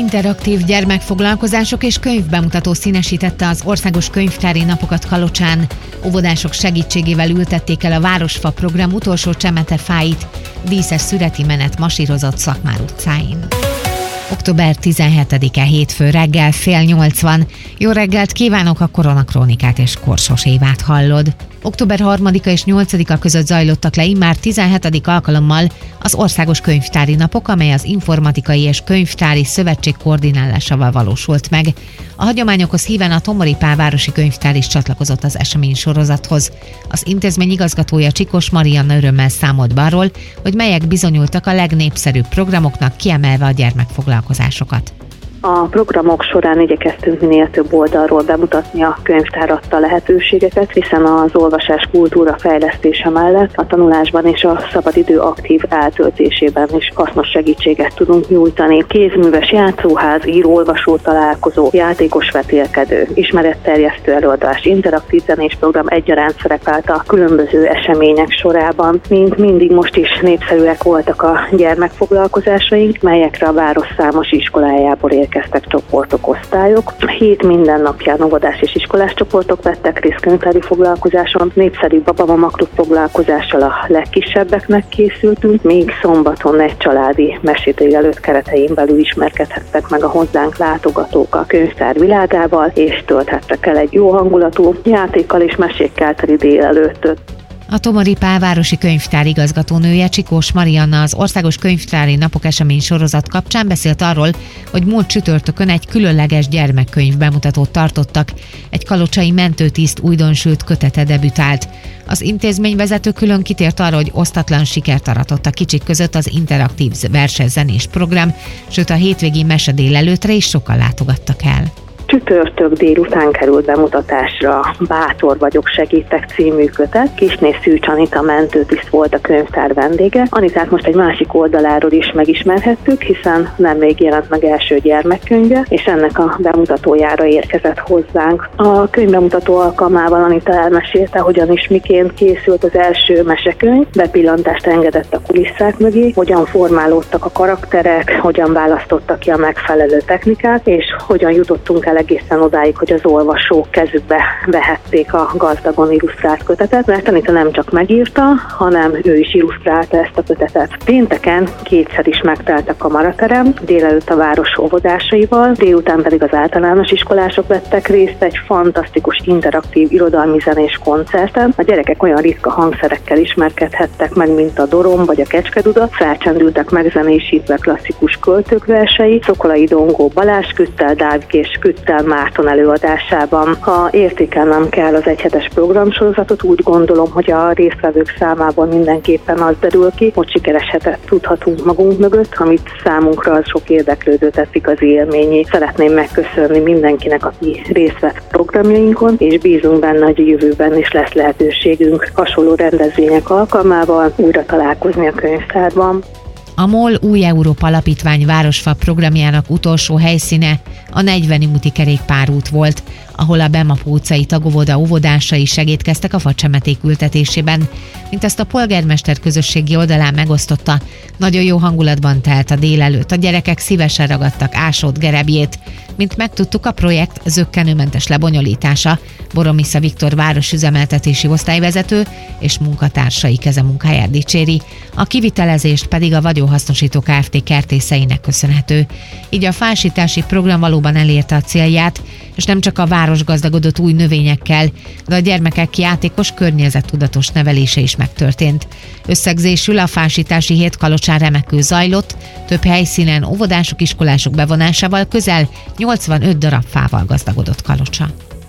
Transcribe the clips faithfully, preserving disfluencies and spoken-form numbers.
Interaktív gyermekfoglalkozások és könyvbemutató színesítette az országos könyvtári napokat Kalocsán. Óvodások segítségével ültették el a Városfa program utolsó csemetefáit, díszes szüreti menet masírozott Szakmár utcáin. október tizenhetedike hétfő reggel fél nyolc van. Jó reggelt kívánok, a Koronakrónikát és Korsos Évát hallod. október harmadika és nyolcadika között zajlottak le immár tizenhetedik alkalommal az Országos Könyvtári Napok, amely az Informatikai és Könyvtári Szövetség koordinálásával valósult meg. A hagyományokhoz híven a Tomori Pál városi könyvtár is csatlakozott az esemény sorozathoz. Az intézmény igazgatója Csikós Marianna örömmel számolt be arról, hogy melyek bizonyultak a legnépszerűbb programoknak, kiemelve a gyermekfoglalkozásokat. A programok során igyekeztünk minél több oldalról bemutatni a könyvtár adta lehetőségeket, hiszen az olvasás kultúra fejlesztése mellett a tanulásban és a szabadidő aktív eltöltésében is hasznos segítséget tudunk nyújtani. Kézműves játszóház, író-olvasó találkozó, játékos vetélkedő, ismeretterjesztő előadás, interaktív zenés program egyaránt szerepelt a különböző események sorában. Mint mindig most is népszerűek voltak a gyermekfoglalkozásaink, melyekre a város számos iskolájából érkeztek. Kezdtek csoportok, osztályok. Hét mindennapján óvodás és iskolás csoportok vettek részt könyvtári foglalkozáson. Népszerű babamama klub foglalkozással a legkisebbeknek készültünk, míg szombaton egy családi mesédélelőtt keretein belül ismerkedhettek meg a hozzánk látogatók a könyvtár világával, és tölthettek el egy jó hangulatú játékkal és mesékkel teli délelőttöt. A Tomori Pál városi könyvtár igazgatónője Csikós Marianna az Országos Könyvtári Napok esemény sorozat kapcsán beszélt arról, hogy múlt csütörtökön egy különleges gyermekkönyv bemutatót tartottak. Egy kalocsai mentőtiszt újdonsült kötete debütált. Az intézményvezető külön kitért arra, hogy osztatlan sikert aratott a kicsik között az interaktív versenyzenés program, sőt a hétvégi mesedélelőtre is sokan látogattak el. Csütörtök délután került bemutatásra Bátor vagyok, segítek című kötet. Kisné Szűcs Anita mentőtiszt volt a könyvtár vendége. Anitát most egy másik oldaláról is megismerhettük, hiszen nemrég jelent meg első gyermekkönyve, és ennek a bemutatójára érkezett hozzánk. A könyvbemutató alkalmával Anita elmesélte, hogyan is miként készült az első mesekönyv, bepillantást engedett a kulisszák mögé, hogyan formálódtak a karakterek, hogyan választottak ki a megfelelő technikát, és hogyan jutottunk el egészen odáig, hogy az olvasók kezükbe vehették a gazdagon illusztrált kötetet, mert Anita nem csak megírta, hanem ő is illusztrálta ezt a kötetet. Pénteken kétszer is megtelt a kamaraterem, délelőtt a város óvodásaival, délután pedig az általános iskolások vettek részt egy fantasztikus interaktív irodalmi zenés koncerten. A gyerekek olyan ritka hangszerekkel ismerkedhettek meg, mint a dorom vagy a kecskeduda, felcsendültek megzenésítve klasszikus költők versei, Szokolai Dongó Balázs Küttel, Dávid és Küttel Márton előadásában. Ha értékelnem kell az egyhetes programsorozatot, úgy gondolom, hogy a résztvevők számából mindenképpen az derül ki, hogy sikeres hetet tudhatunk magunk mögött, amit számunkra az sok érdeklődő tett igazi élményé. Szeretném megköszönni mindenkinek, aki részt vett programjainkon, és bízunk benne, hogy a jövőben is lesz lehetőségünk hasonló rendezvények alkalmával újra találkozni a könyvtárban. A MOL Új Európa Alapítvány Városfa programjának utolsó helyszíne a negyveni úti kerékpárút volt, ahol a Bemapó utcai tagóvoda óvodásai segédkeztek a facsemeték ültetésében. Mint ezt a polgármester közösségi oldalán megosztotta, nagyon jó hangulatban telt a délelőtt, a gyerekek szívesen ragadtak Ásót gerebjét. Mint megtudtuk, a projekt zökkenőmentes lebonyolítása Boromisza Viktor városüzemeltetési osztályvezető és munkatársai kezemunkáját dicséri, a kivitelezést pedig a vagyonhasznosító Kft. Kertészeinek köszönhető. Így a fásítási program valóban elérte a célját, és nem csak a város gazdagodott új növényekkel, de a gyermekek játékos környezettudatos nevelése is megtörtént. Összegzésül a fásítási hét Kalocsán remekül zajlott, több helyszínen óvodások, iskolások bevonásával közel nyolcvanöt darab fával gazdagodott Kalocsa.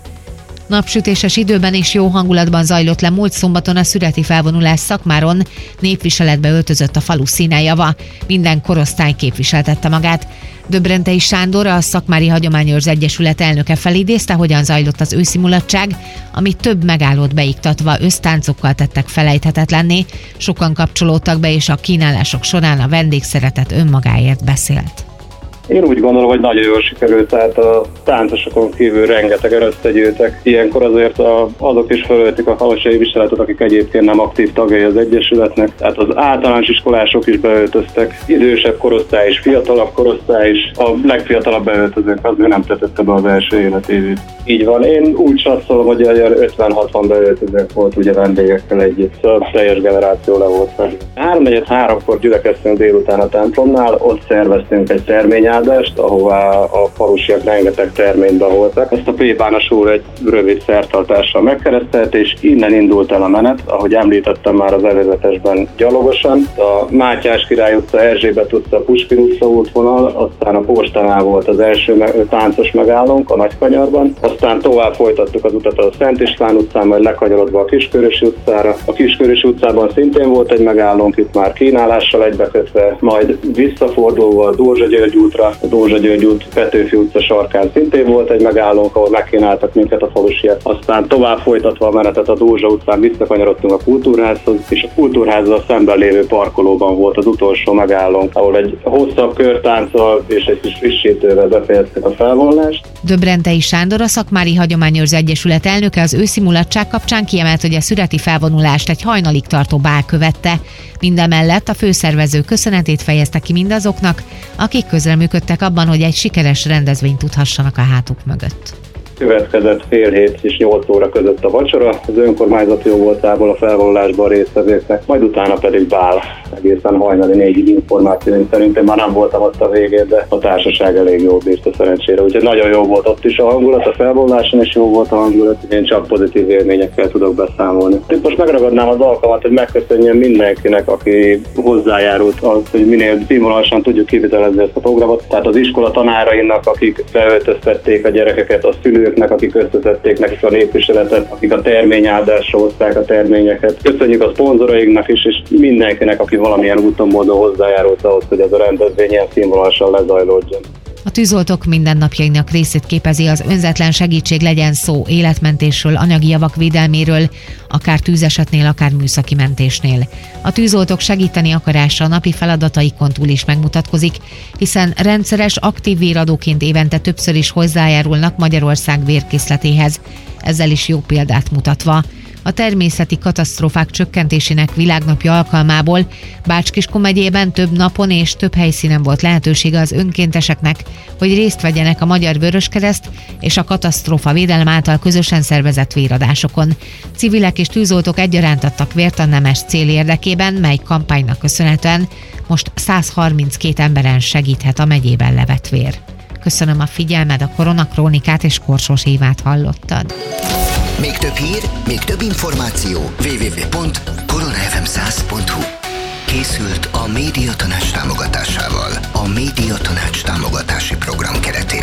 Napsütéses időben és jó hangulatban zajlott le múlt szombaton a szüreti felvonulás Szakmáron, népviseletbe öltözött a falu színejava, minden korosztály képviseltette magát. Döbrentei Sándor, a Szakmári Hagyományőrző Egyesület elnöke felidézte, hogyan zajlott az őszi mulatság, amit több megállót beiktatva össztáncokkal tettek felejthetetlenné, sokan kapcsolódtak be, és a kínálások során a vendégszeretet önmagáért beszélt. Én úgy gondolom, hogy nagyon jól sikerült, tehát a táncosokon kívül rengetegen összegyűltek. Ilyenkor azért a, azok is felöltik a falusi viseletet, akik egyébként nem aktív tagjai az egyesületnek. Tehát az általános iskolások is beöltöztek, idősebb korosztály is, fiatalabb korosztály is. A legfiatalabb beöltözők azért nem tetette be az első életévét. Így van, én úgy satszolom, hogy ötven-hatvan beöltözők volt ugye vendégekkel együtt, szóval teljes generáció le volt fel. háromnegyed háromkor gyülekeztünk délután a templomnál, ott szerveztünk egy terményáldást, ahová a falusiak rengeteg terményt beholtak. Ezt a plébános úr egy rövid szertartással megkeresztelt, és innen indult el a menet, ahogy említettem már az előzetesben gyalogosan. A Mátyás Király utca, Erzsébet utca, Puskin utca útvonal, aztán a postánál volt az első me- táncos megállónk a Nagykanyarban, aztán tovább folytattuk az utat a Szent István utcán, majd lekanyarodva a Kiskörösi utcára. A Kiskörösi utcában szintén volt egy megállónk, itt már kínálással egybekötve, majd visszafordulva a Dózsa György útra, a Dózsa György út Petőfi utca sarkán szintén volt egy megállónk, ahol megkínáltak minket a falusiak. Aztán tovább folytatva a menetet a Dózsa utcán visszakanyarodtunk a Kultúrházhoz, és a Kultúrházzal szemben lévő parkolóban volt az utolsó megállónk, ahol egy hosszabb körtánccal és egy kis frissítővel befejeztük a felvonulást. Döbrentei Sándor, a Szakmári Hagyományőrző Egyesület elnöke az őszi mulatság kapcsán kiemelt, hogy a szüreti felvonulást egy hajnalig tartó bál követte. Mindemellett a főszervező köszönetét fejezte ki mindazoknak, akik közreműködtek abban, hogy egy sikeres rendezvényt tudhassanak a hátuk mögött. Következett fél hét és nyolc óra között a vacsora, az önkormányzat jó voltából a felvonulásban résztvevőknek, majd utána pedig bál. Egészen hajnali négyig információink szerint, már nem voltam ott a végén, de a társaság elég jól bírta szerencsére, úgyhogy nagyon jó volt ott is a hangulat, a felvonuláson is jó volt a hangulat, én csak pozitív élményekkel tudok beszámolni. Itt most megragadnám az alkalmat, hogy megköszönjem mindenkinek, aki hozzájárult az, hogy minél színvonalasan tudjuk kivitelezni ezt a programot, tehát az iskola tanárainak, akik beöltöztették a gyerekeket, a szülőknek, akik összeszedték nekik a népviseletet, akik a terményáldásra hozták a terményeket. Köszönjük a szponzorainknak is, és mindenkinek, aki valamilyen úton módon hozzájárult ahhoz, hogy ez a rendezvény ilyen színvonalasan lezajlódjon. A tűzoltók mindennapjainak részét képezi az önzetlen segítség, legyen szó életmentésről, anyagi javak védelméről, akár tűzesetnél, akár műszaki mentésnél. A tűzoltók segíteni akarása a napi feladataikon túl is megmutatkozik, hiszen rendszeres, aktív véradóként évente többször is hozzájárulnak Magyarország vérkészletéhez, ezzel is jó példát mutatva. A természeti katasztrófák csökkentésének világnapja alkalmából Bács-Kiskun megyében több napon és több helyszínen volt lehetősége az önkénteseknek, hogy részt vegyenek a Magyar Vöröskereszt és a katasztrófa védelem által közösen szervezett véradásokon. Civilek és tűzoltók egyaránt adtak vért a nemes cél érdekében, mely kampánynak köszönhetően most száz harminckét emberen segíthet a megyében levett vér. Köszönöm a figyelmed, a Koronakrónikát és Korsós Évát hallottad. Még több hír, még több információ. double-u double-u double-u pont korona f m száz pont h u Készült a Médiatanács támogatásával. A Médiatanács támogatási program keretében.